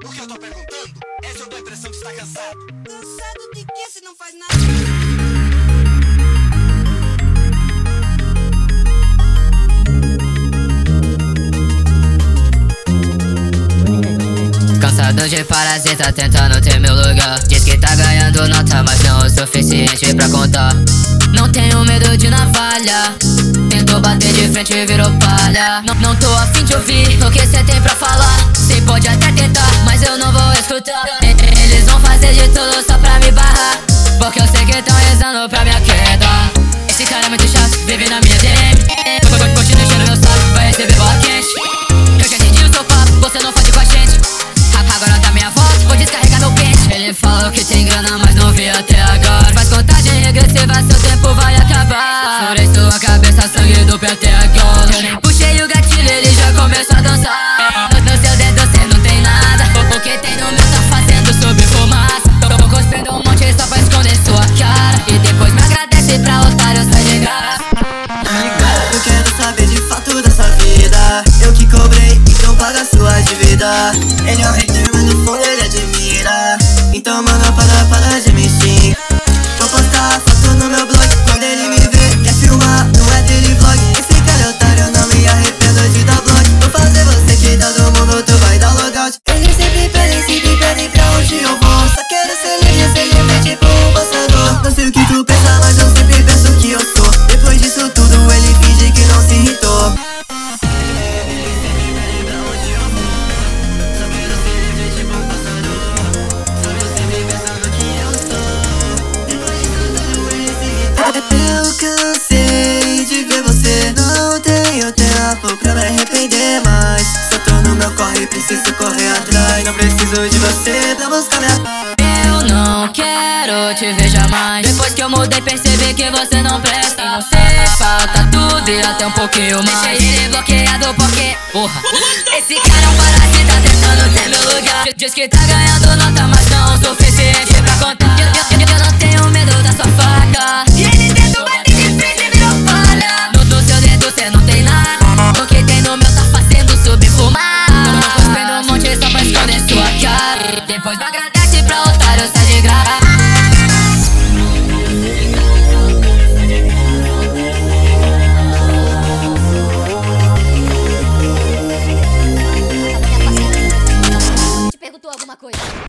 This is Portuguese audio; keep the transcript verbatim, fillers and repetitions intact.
O que eu tô perguntando é se eu dou a impressão que está cansado. Cansado de quê se não faz nada? Cansado de parasita tentando ter meu lugar. Diz que tá ganhando nota, mas não o suficiente pra contar. Não tenho medo de navalha, tentou bater de frente e virou palha. Não, não tô afim de ouvir o que cê tem pra falar. Cê pode até tentar, mas eu não vou escutar. Eles vão fazer de tudo só pra me barrar, porque eu sei que tão rezando pra minha queda. Esse cara é muito chato, vive na minha D M. Continua enchendo meu saco, vai receber bola quente. Eu já entendi o seu papo, você não fode com a gente. Agora tá minha volta, vou descarregar meu pente. Ele falou que tem grana, mas não vi até agora. Faz contagem regressiva, seu tempo vai acabar. Furei sua cabeça, sangue do pé até agora. Eu nem puxei o gatilho, ele já começou a dançar. No, no seu dedo cê não tem nada, o, o que tem no meu tá fazendo subir fumaça. Tô, tô cuspindo um monte só pra esconder sua cara, e depois me agradece pra otário sai de graça. Eu quero saber de fato dessa vida. Eu que cobrei, então paga sua dívida. Ele é um hater, mas no fundo ele admira. Então manda para, para de me xingar. Vou postar foto no meu blog. Quando ele me vê, quer filmar, não é dele vlog. Esse cara é otário, não me arrependo de dar blog. Vou fazer você que todo mundo, tu vai dar logout. Ele sempre pede, sempre pede pra onde eu vou. Só quero ser livre, ser livre tipo um passador. Não sei o que tu pensa, mas eu sempre penso que eu sou. Depois disso tudo, ele finge que não se irritou. Eu cansei de ver você, não tenho tempo pra me arrepender mais. Só tô no meu corre, preciso correr atrás. Não preciso de você pra buscar minha... Eu não quero te ver jamais. Depois que eu mudei percebi que você não presta. Em você falta tudo e até um pouquinho mais. Deixei ele bloqueado porque, porra, esse cara é um parasita tentando ter meu lugar. Diz que tá ganhando nota, mas não o suficiente pra contar. Eu, eu, eu não tenho medo da sua faca,